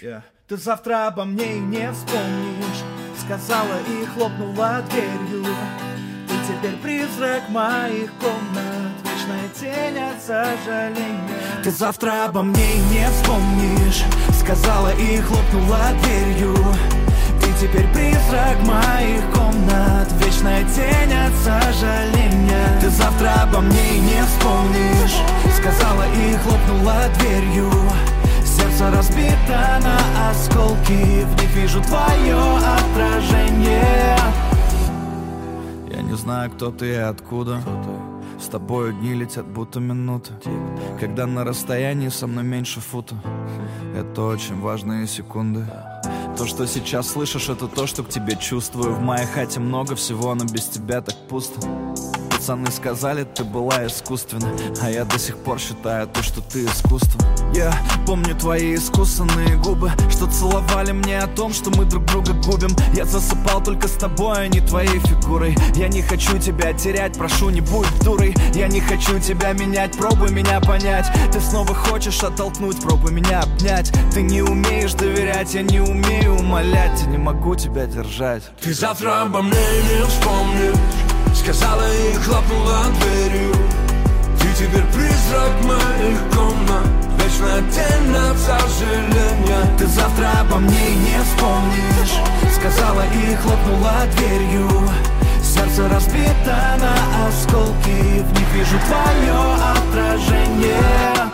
Ты завтра обо мне и не вспомнишь, сказала и хлопнула дверью. Ты теперь призрак моих комнат, вечная тень от сожаления. Ты завтра обо мне и не вспомнишь, сказала и хлопнула дверью. Ты теперь призрак моих комнат, вечная тень от сожаления. Ты завтра обо мне и не вспомнишь, сказала и хлопнула дверью. Сердце разбито на осколки, в них вижу твое отражение. Я не знаю, кто ты и откуда. С тобою дни летят, будто минуты. Когда на расстоянии со мной меньше фута. Это очень важные секунды. То, что сейчас слышишь, это то, что к тебе чувствую. В моей хате много всего, но без тебя так пусто. Пацаны сказали, ты была искусственна, а я до сих пор считаю то, что ты искусство. Я помню твои искусанные губы, что целовали мне о том, что мы друг друга губим. Я засыпал только с тобой, а не твоей фигурой. Я не хочу тебя терять, прошу, не будь дурой. Я не хочу тебя менять, пробуй меня понять. Ты снова хочешь оттолкнуть, пробуй меня обнять. Ты не умеешь доверять, я не умею умолять. Я не могу тебя держать. Ты завтра обо мне не вспомнишь, сказала и хлопнула дверью. Ты теперь призрак моих комнат, вечная тень от сожаления. Ты завтра обо мне и не вспомнишь, сказала и хлопнула дверью. Сердце разбито на осколки, в них вижу твое отражение.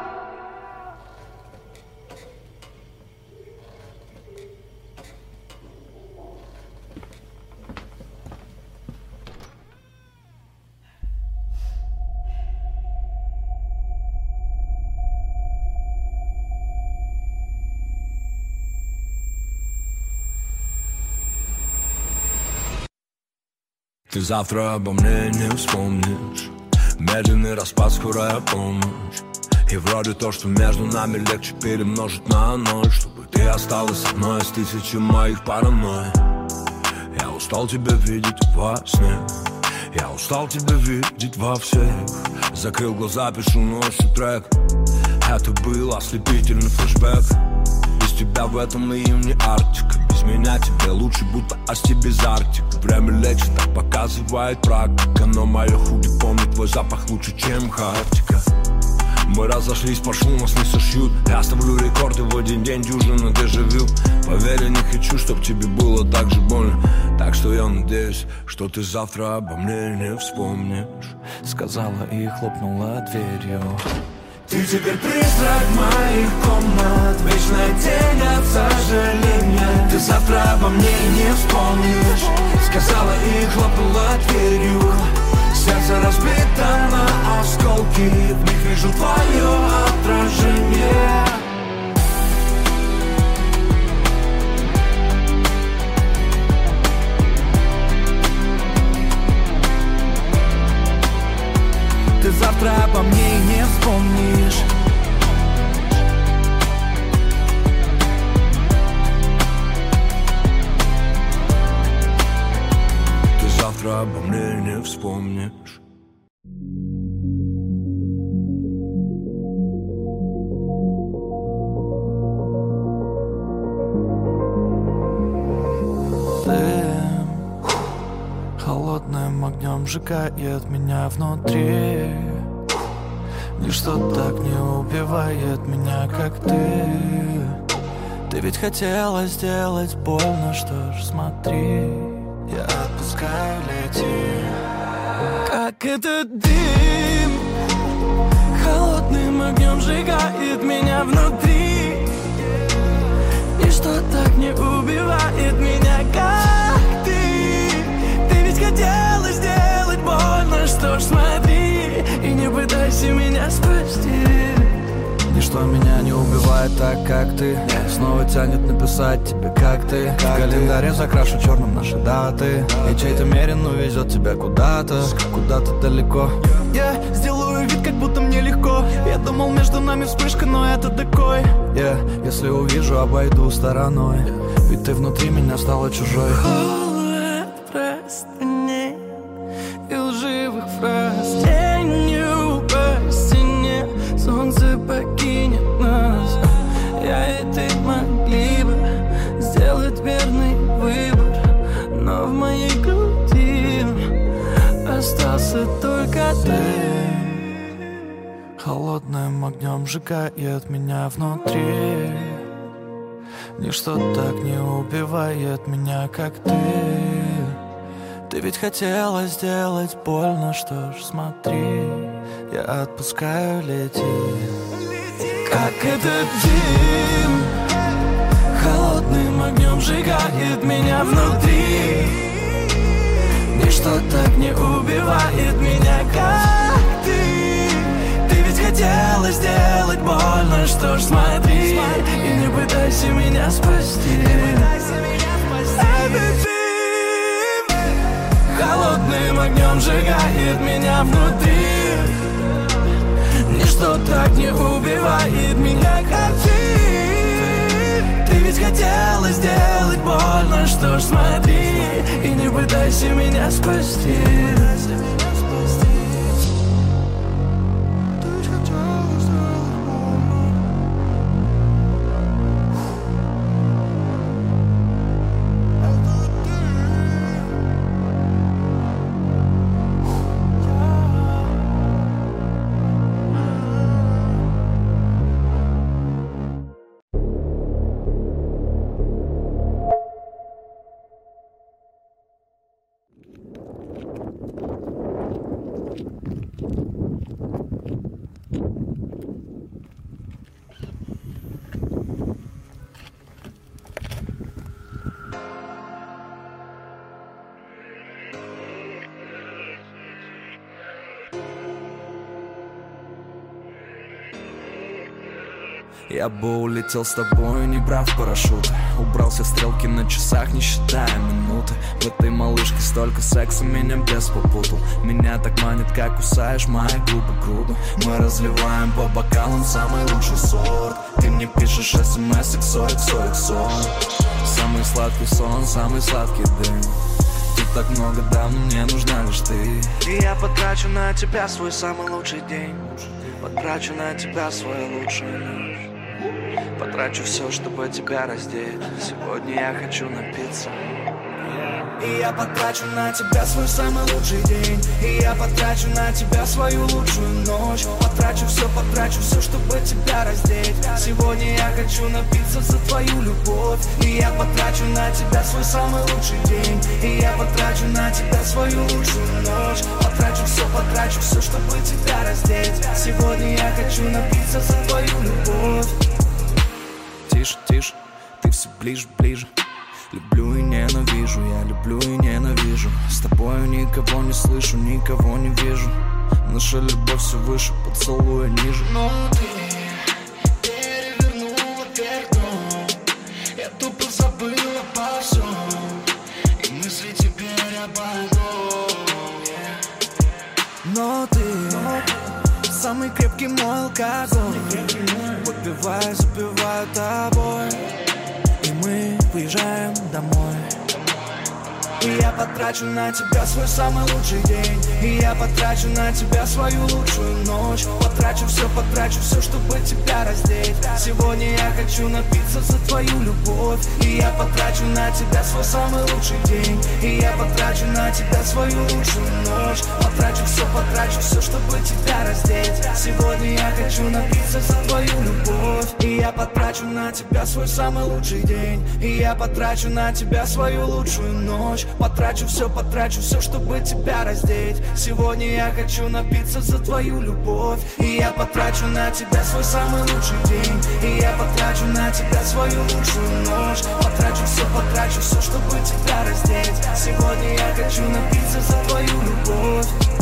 Ты завтра обо мне не вспомнишь, медленный распад, скорая помощь. И вроде то, что между нами легче перемножить на ноль, чтобы ты осталась одной из тысячи моих паранойй. Я устал тебя видеть во сне, я устал тебя видеть во всех. Закрыл глаза, пишу ночью трек. Это был ослепительный флешбэк. Без тебя в этом и не Арктика. Без меня тебе лучше, будто Асти без Арктика. Время лечит, так показывает практика. Но мое худи помнит твой запах лучше, чем Хартика. Мы разошлись, пошло, нас не сошьют. Я ставлю рекорды в один день, дюжина дежавю. Поверь, я не хочу, чтоб тебе было так же больно. Так что я надеюсь, что ты завтра обо мне не вспомнишь, сказала и хлопнула дверью. Ты теперь призрак моих комнат, вечная тень от сожаления. Ты завтра обо мне не вспомнишь, сказала и хлопнула дверью. Сердце разбито на осколки, в них вижу твое отражение. Ты завтра обо мне и не вспомнишь. Ты завтра обо мне не вспомнишь. Холодным огнем сжигает меня внутри. Ничто так не убивает меня, как ты. Ты ведь хотела сделать больно, что ж, смотри, я отпускаю, лети. Как этот дым холодным огнем сжигает меня внутри. Ничто так не убивает меня, как ты. Хотела сделать больно, что ж, смотри, и не пытайся меня спасти. Ничто меня не убивает так, как ты. Снова тянет написать тебе, как ты. В календаре закрашу черным наши даты. И чей-то мерин увезет тебя куда-то, куда-то далеко. Я сделаю вид, как будто мне легко. Я думал, между нами вспышка, но это такой. Если увижу, обойду стороной. Ведь ты внутри меня стала чужой. Простыней и лживых фраз, тенью по стене солнце покинет нас. Я и ты могли холодным огнем сжигает меня внутри. Ничто так не убивает меня, как ты. Ты ведь хотела сделать больно, что ж, смотри, я отпускаю, лети. Как этот дым холодным огнем сжигает меня внутри. Ничто так не убивает меня, как ты. Ты ведь хотела сделать больно, что ж, смотри, и не пытайся меня спасти. Этот дым холодным огнем сжигает меня внутри. Ничто так не убивает меня, как ты. Ты ведь хотела сделать больно, что ж, смотри, и не пытайся меня спасти. Я бы улетел с тобой, не брав парашюта. Убрал все стрелки на часах, не считая минуты. В этой малышке столько секса, меня бес попутал. Меня так манит, как кусаешь мои губы груду. Мы разливаем по бокалам самый лучший сорт. Ты мне пишешь смс XOXO. Самый сладкий сон, самый сладкий дым. Тут так много дам, но мне нужна лишь ты. И я потрачу на тебя свой самый лучший день. Потрачу на тебя свою лучшую ночь. Потрачу все, чтобы тебя раздеть. Сегодня я хочу напиться. И я потрачу на тебя свой самый лучший день. И я потрачу на тебя свою лучшую ночь. Потрачу все, чтобы тебя раздеть. Сегодня я хочу напиться за твою любовь. И я потрачу на тебя свой самый лучший день. И я потрачу на тебя свою лучшую ночь. Потрачу все, чтобы тебя раздеть. Сегодня я хочу напиться за твою любовь. Тише, тише, ты все ближе, ближе. Люблю и ненавижу, я люблю и ненавижу. С тобою никого не слышу, никого не вижу. Наша любовь все выше, поцелуя ниже. Но ты перевернула вверх дном. Я тупо забыла обо всем. И мысли теперь обо одном. Но ты самый крепкий мой алкоголь. Выпиваю, запиваю тобой. И мы выезжаем домой. И я потрачу на тебя свой самый лучший день. И я потрачу на тебя свою лучшую ночь. Потрачу все, чтобы тебя раздеть. Сегодня я хочу напиться за твою любовь. И я потрачу на тебя свой самый лучший день. И я потрачу на тебя свою лучшую ночь. Потрачу все, чтобы тебя раздеть. Сегодня я хочу напиться за твою любовь. И я потрачу на тебя свой самый лучший день. И я потрачу на тебя свою лучшую ночь. Потрачу все, чтобы тебя раздеть. Сегодня я хочу напиться за твою любовь. И я потрачу на тебя свой самый лучший день. И я потрачу на тебя свою лучшую ночь. Потрачу все, чтобы тебя раздеть. Сегодня я хочу напиться за твою любовь.